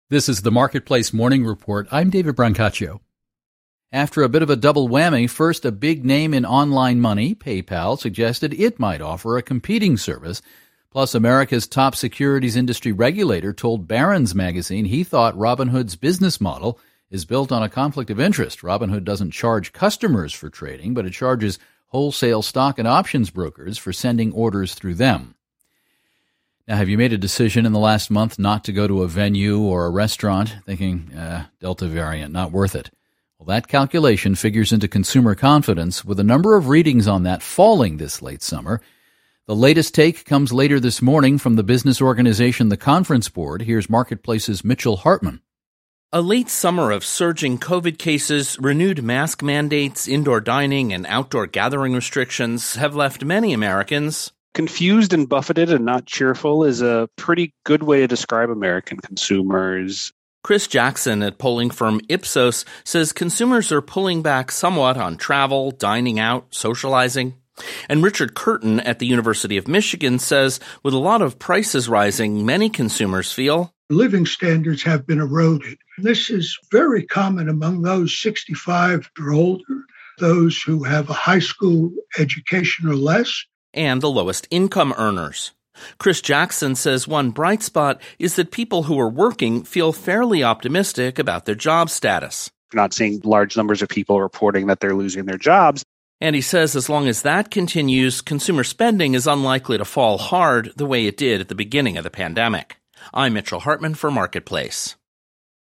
This is the Marketplace Morning Report. I'm David Brancaccio. After a bit of a double whammy, first a big name in online money, PayPal, suggested it might offer a competing service. Plus, America's top securities industry regulator told Barron's magazine he thought Robinhood's business model is built on a conflict of interest. Robinhood doesn't charge customers for trading, but it charges wholesale stock and options brokers for sending orders through them. Now, have you made a decision in the last month not to go to a venue or a restaurant thinking, Delta variant, not worth it? Well, that calculation figures into consumer confidence, with a number of readings on that falling this late summer. The latest take comes later this morning from the business organization The Conference Board. Here's Marketplace's Mitchell Hartman. A late summer of surging COVID cases, renewed mask mandates, indoor dining, and outdoor gathering restrictions have left many Americans confused and buffeted and not cheerful is a pretty good way to describe American consumers. Chris Jackson at polling firm Ipsos says consumers are pulling back somewhat on travel, dining out, socializing. And Richard Curtin at the University of Michigan says with a lot of prices rising, many consumers feel living standards have been eroded. This is very common among those 65 or older, those who have a high school education or less, and the lowest income earners. Chris Jackson says one bright spot is that people who are working feel fairly optimistic about their job status. We're not seeing large numbers of people reporting that they're losing their jobs. And he says as long as that continues, consumer spending is unlikely to fall hard the way it did at the beginning of the pandemic. I'm Mitchell Hartman for Marketplace.